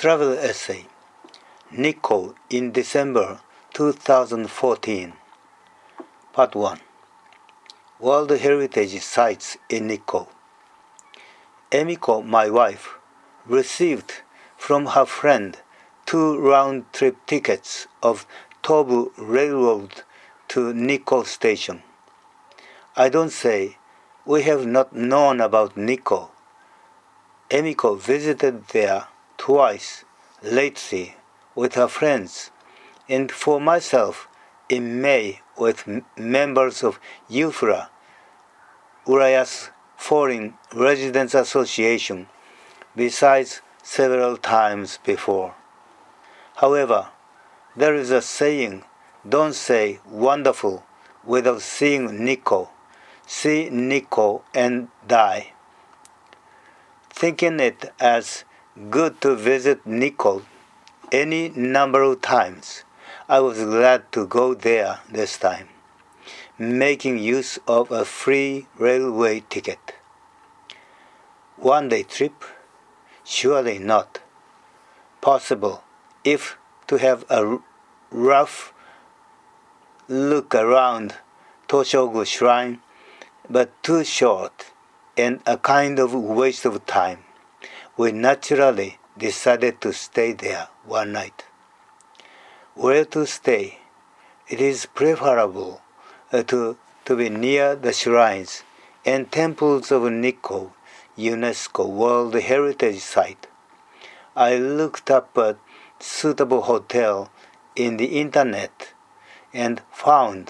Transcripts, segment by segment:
Travel essay, Nikko in December 2014. Part 1. World Heritage Sites in Nikko. Emiko, my wife, received from her friend 2 round-trip tickets of Tobu Railroad to Nikko Station. I don't say we have not known about Nikko. Emiko visited there twice lately with her friends, and for myself in May with members of UFRA, Urayasu Foreign Residents Association, besides several times before. However, there is a saying, don't say wonderful without seeing Nikko. See Nikko and die. Thinking it as good to visit Nikko any number of times, I was glad to go there this time, making use of a free railway ticket. One-day trip? Surely not. Possible if to have a rough look around Toshogu Shrine, but too short and a kind of waste of time. We naturally decided to stay there one night. Where to stay? It is preferable to be near the shrines and temples of Nikko, UNESCO World Heritage Site. I looked up a suitable hotel in the internet and found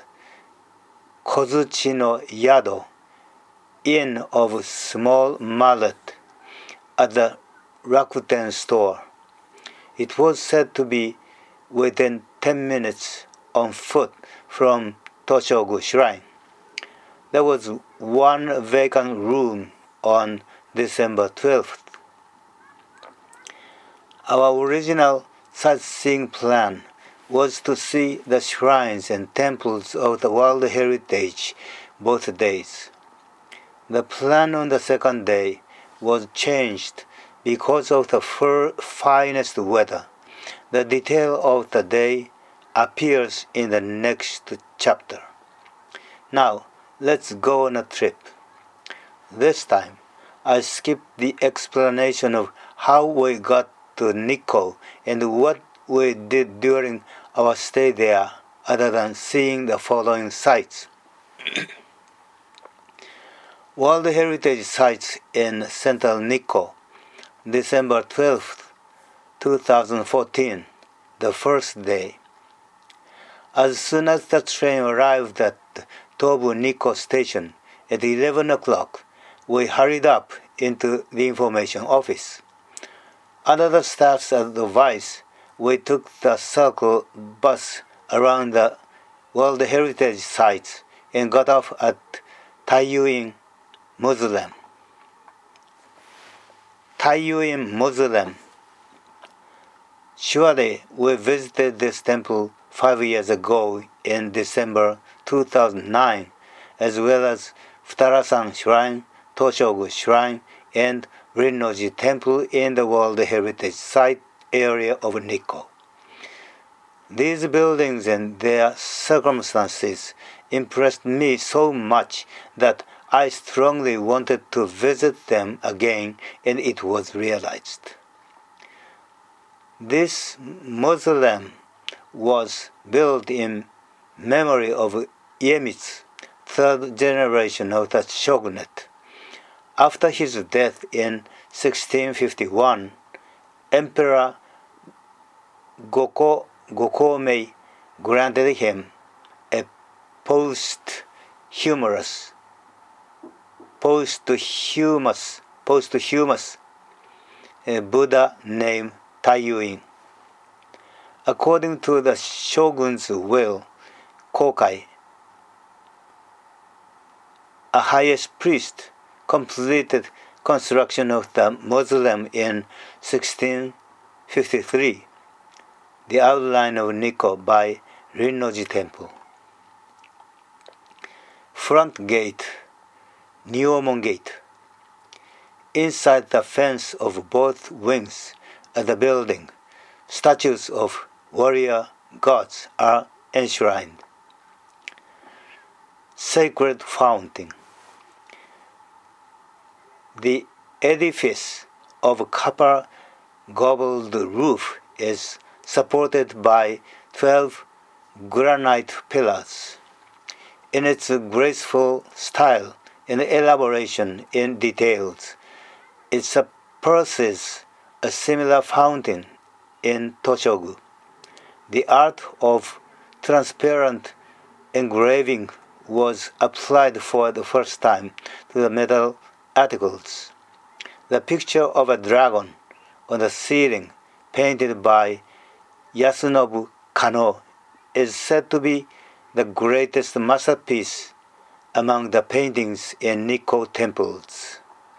Kozuchi no Yado, Inn of Small Mallet, at the Rakuten store. It was said to be within 10 minutes on foot from Toshogu Shrine. There was one vacant room on December 12th. Our original sightseeing plan was to see the shrines and temples of the World Heritage both days. The plan on the second day was changed because of the finest weather. The detail of the day appears in the next chapter. Now, let's go on a trip. This time, I skipped the explanation of how we got to Nikko and what we did during our stay there, other than seeing the following sites. World Heritage Sites in Central Nikko, December 12th, 2014, the first day. As soon as the train arrived at Tobu Nikko Station at 11 o'clock, we hurried up into the information office. Under the staff's advice, we took the circle bus around the World Heritage Sites and got off at Taiyuin Mausoleum. Taiyuin Mausoleum. Surely we visited this temple 5 years ago in December 2009, as well as Futarasan Shrine, Toshogu Shrine, and Rinnoji Temple in the World Heritage Site area of Nikko. These buildings and their circumstances impressed me so much that I strongly wanted to visit them again, and it was realized. This mausoleum was built in memory of Iemitsu, third generation of the shogunate. After his death in 1651, Emperor Gokomei granted him a posthumous Buddha named Taiyuin. According to the shogun's will, Kokai, a highest priest, completed construction of the mausoleum in 1653, the outline of Nikko by Rinnoji Temple. Front gate, Nyomon Gate. Inside the fence of both wings at the building, statues of warrior gods are enshrined. Sacred Fountain. The edifice of copper gobbled roof is supported by 12 granite pillars. In its graceful style and elaboration in details, it surpasses a similar fountain in Toshogu. The art of transparent engraving was applied for the first time to the metal articles. The picture of a dragon on the ceiling, painted by Yasunobu Kano, is said to be the greatest masterpiece among the paintings in Nikko temples.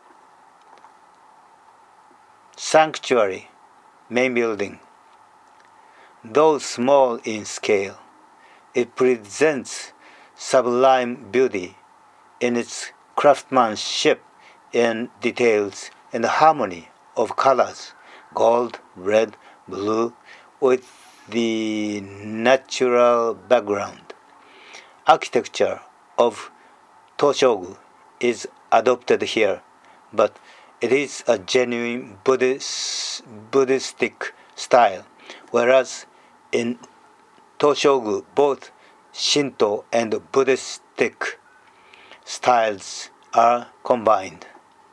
Sanctuary, main building. Though small in scale, it presents sublime beauty in its craftsmanship in details and the harmony of colors, gold, red, blue, with the natural background. Architecture of Toshogu is adopted here, but it is a genuine Buddhistic style, whereas in Toshogu both Shinto and Buddhistic styles are combined.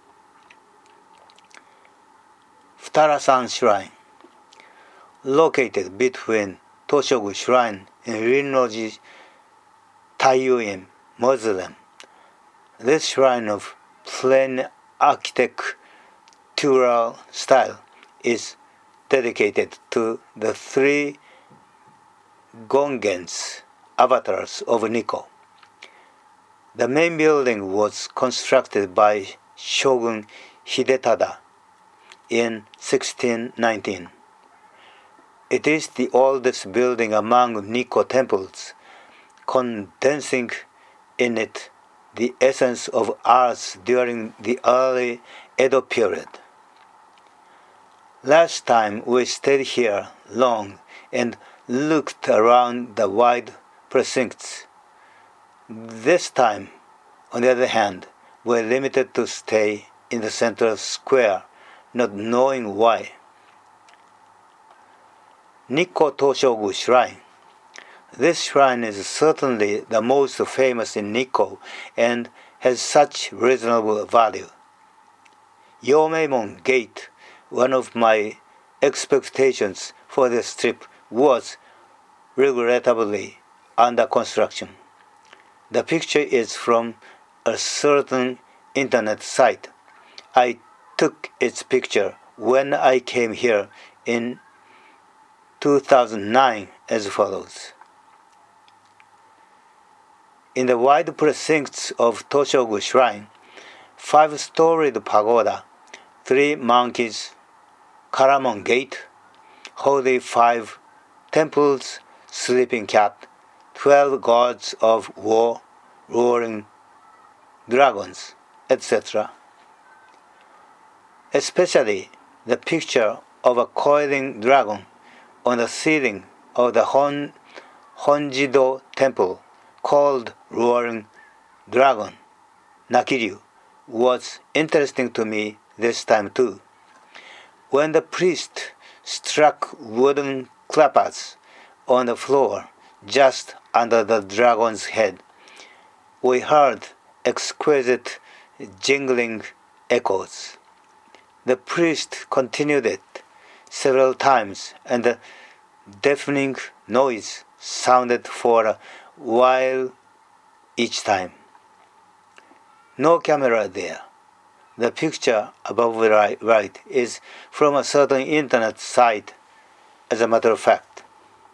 Futarasan Shrine, located between Toshogu Shrine and Rinnoji Taiyuin Mausoleum. This shrine of plain architectural style is dedicated to the three Gongens, avatars of Nikko. The main building was constructed by Shogun Hidetada in 1619. It is the oldest building among Nikko temples, condensing in it the essence of arts during the early Edo period. Last time we stayed here long and looked around the wide precincts. This time, on the other hand, we're limited to stay in the central square, not knowing why. Nikko Toshogu Shrine. This shrine is certainly the most famous in Nikko and has such reasonable value. Yomeimon Gate, one of my expectations for this trip, was regrettably under construction. The picture is from a certain internet site. I took its picture when I came here in 2009 as follows. In the wide precincts of Toshogu Shrine, 5-storied pagoda, 3 monkeys, Karamon Gate, Holy 5 temples, sleeping cat, 12 gods of war, roaring dragons, etc. Especially the picture of a coiling dragon on the ceiling of the Honjido temple, called Roaring Dragon, Nakiryu, was interesting to me this time too. When the priest struck wooden clappers on the floor just under the dragon's head, we heard exquisite jingling echoes. The priest continued it several times, and the deafening noise sounded for a while each time. No camera there. The picture above right is from a certain internet site, as a matter of fact.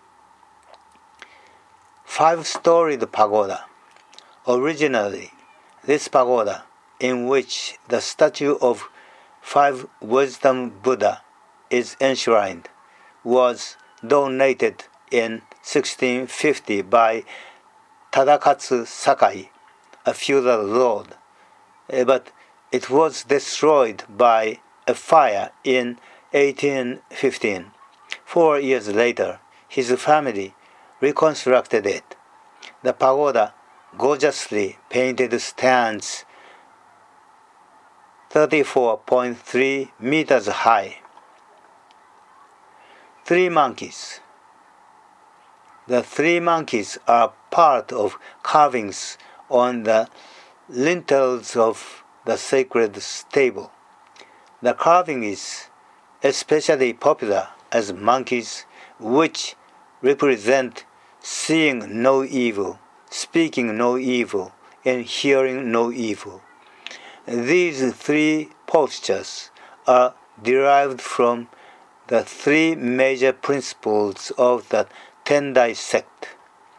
5-storied pagoda. Originally, this pagoda, in which the statue of 5 wisdom Buddha is enshrined, was donated in 1650 by Tadakatsu Sakai, a feudal lord, but it was destroyed by a fire in 1815. 4 years later, his family reconstructed it. The pagoda gorgeously painted stands 34.3 meters high. Three monkeys. The three monkeys are part of carvings on the lintels of the sacred stable. The carving is especially popular as monkeys which represent seeing no evil, speaking no evil, and hearing no evil. These three postures are derived from the three major principles of the Tendai sect.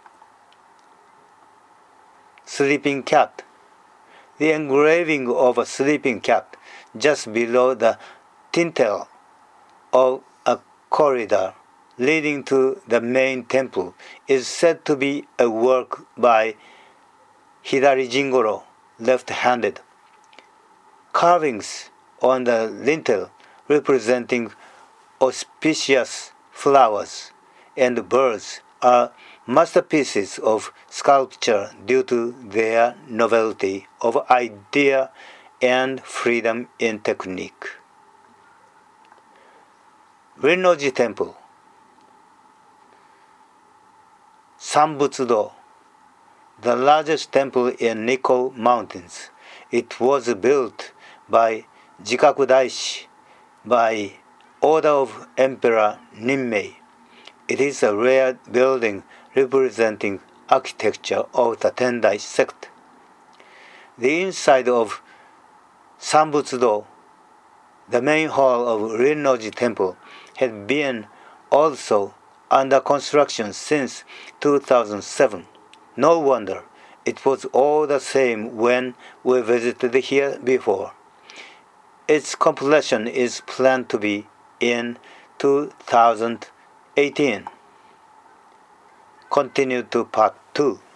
Sleeping cat. The engraving of a sleeping cat just below the tintel of a corridor leading to the main temple is said to be a work by Hidari Jingoro, left-handed. Carvings on the lintel representing auspicious flowers and birds are masterpieces of sculpture due to their novelty of idea and freedom in technique. Rinnoji Temple. Sambutsudo, the largest temple in Nikko Mountains. It was built by Jikaku Daishi by order of Emperor Ninmei. It is a rare building representing architecture of the Tendai sect. The inside of Sambutsudo, the main hall of Rinnoji Temple, had been also under construction since 2007. No wonder it was all the same when we visited here before. Its completion is planned to be in 2018. Continue to part 2.